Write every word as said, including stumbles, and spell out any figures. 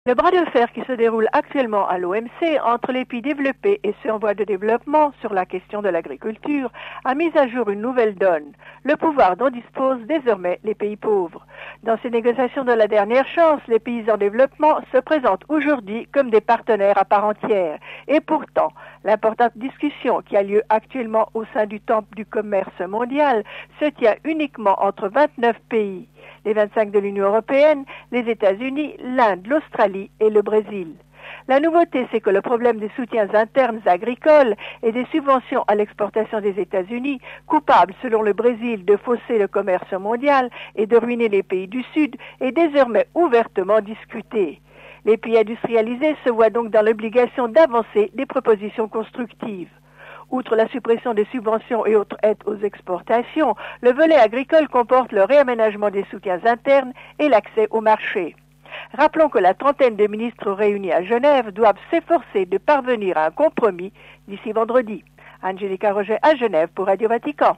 Le bras de fer qui se déroule actuellement à l'O M C entre les pays développés et ceux en voie de développement sur la question de l'agriculture a mis à jour une nouvelle donne, le pouvoir dont disposent désormais les pays pauvres. Dans ces négociations de la dernière chance, les pays en développement se présentent aujourd'hui comme des partenaires à part entière. Et pourtant, l'importante discussion qui a lieu actuellement au sein du temple du commerce mondial se tient uniquement entre vingt-neuf pays. Les vingt-cinq de l'Union européenne, les États-Unis, l'Inde, l'Australie et le Brésil. La nouveauté, c'est que le problème des soutiens internes agricoles et des subventions à l'exportation des États-Unis, coupables selon le Brésil de fausser le commerce mondial et de ruiner les pays du Sud, est désormais ouvertement discuté. Les pays industrialisés se voient donc dans l'obligation d'avancer des propositions constructives. Outre la suppression des subventions et autres aides aux exportations, le volet agricole comporte le réaménagement des soutiens internes et l'accès au marché. Rappelons que la trentaine de ministres réunis à Genève doivent s'efforcer de parvenir à un compromis d'ici vendredi. Angélica Roger à Genève pour Radio Vatican.